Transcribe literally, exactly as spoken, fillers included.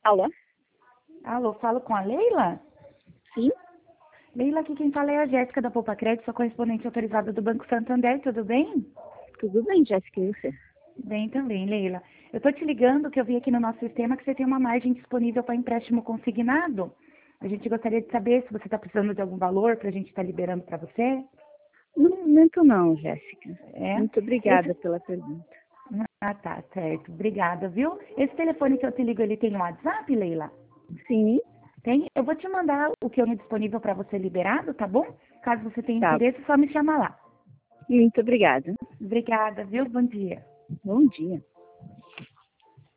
Alô? Alô, falo com a Leila? Sim? Leila, aqui quem fala é a Jéssica da Poupa Crédito, sua correspondente autorizada do Banco Santander, tudo bem? Tudo bem, Jéssica, e você? Bem também, Leila. Eu tô te ligando que eu vi aqui no nosso sistema que você tem uma margem disponível para empréstimo consignado. A gente gostaria de saber se você está precisando de algum valor para a gente estar liberando para você. No momento não, Jéssica. É? Muito obrigada Esse... pela pergunta. Ah, tá, certo. Obrigada, viu? Esse telefone que eu te ligo, ele tem um WhatsApp, Leila? Sim, Tem? Eu vou te mandar o que eu tenho disponível para você liberado, tá bom? Caso você tenha tá. interesse, só me chama lá. Muito obrigada. Obrigada, viu? Bom dia. Bom dia.